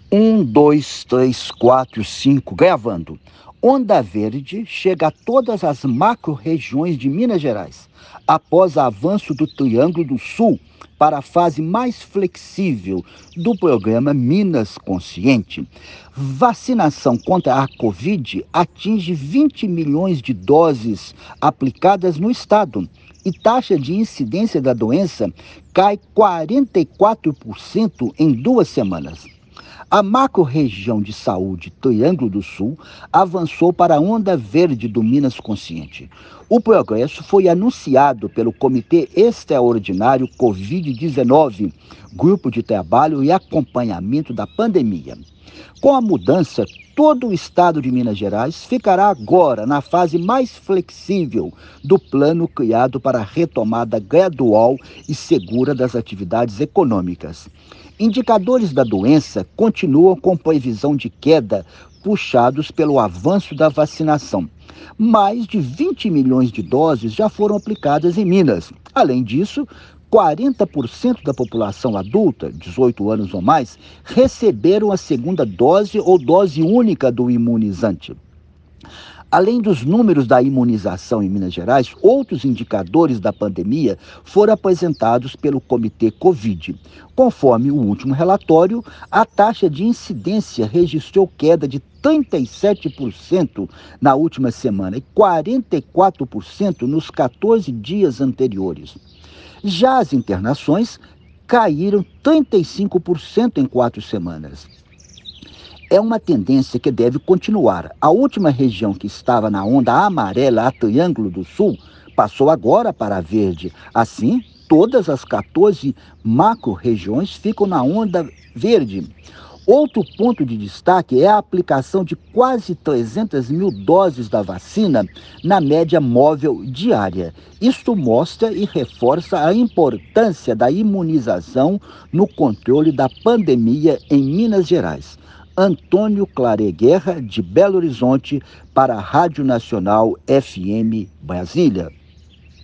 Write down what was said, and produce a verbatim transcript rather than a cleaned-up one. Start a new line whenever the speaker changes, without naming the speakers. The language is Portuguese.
Um, dois, três, quatro, cinco, gravando. Onda verde chega a todas as macro-regiões de Minas Gerais, após avanço do Triângulo do Sul para a fase mais flexível do programa Minas Consciente. Vacinação contra a Covid atinge vinte milhões de doses aplicadas no estado e taxa de incidência da doença cai quarenta e quatro por cento em duas semanas. A macro-região de saúde Triângulo do Sul avançou para a onda verde do Minas Consciente. O progresso foi anunciado pelo Comitê Extraordinário covid dezenove, Grupo de Trabalho e Acompanhamento da Pandemia. Com a mudança, todo o estado de Minas Gerais ficará agora na fase mais flexível do plano criado para a retomada gradual e segura das atividades econômicas. Indicadores da doença continuam com previsão de queda, puxados pelo avanço da vacinação. Mais de vinte milhões de doses já foram aplicadas em Minas. Além disso, quarenta por cento da população adulta, dezoito anos ou mais, receberam a segunda dose ou dose única do imunizante. Além dos números da imunização em Minas Gerais, outros indicadores da pandemia foram apresentados pelo Comitê Covid. Conforme o último relatório, a taxa de incidência registrou queda de trinta e sete por cento na última semana e quarenta e quatro por cento nos quatorze dias anteriores. Já as internações caíram trinta e cinco por cento em quatro semanas. É uma tendência que deve continuar. A última região que estava na onda amarela, a Triângulo do Sul, passou agora para a verde. Assim, todas as quatorze macro-regiões ficam na onda verde. Outro ponto de destaque é a aplicação de quase trezentas mil doses da vacina na média móvel diária. Isto mostra e reforça a importância da imunização no controle da pandemia em Minas Gerais. Antônio Clare Guerra, de Belo Horizonte, para a Rádio Nacional F M Brasília.